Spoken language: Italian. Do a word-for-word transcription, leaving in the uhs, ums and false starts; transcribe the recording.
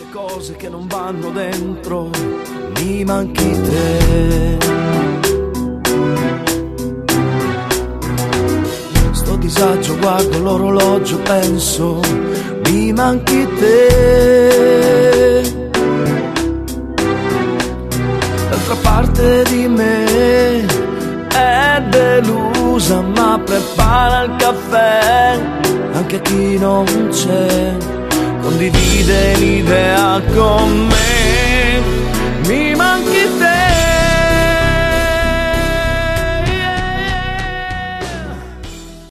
cose che non vanno dentro, mi manchi te. Sto disagio, guardo l'orologio, penso, mi manchi te. D'altra parte di me è delusa, ma prepara il caffè anche a chi non c'è, condivide l'idea con me. Mi manchi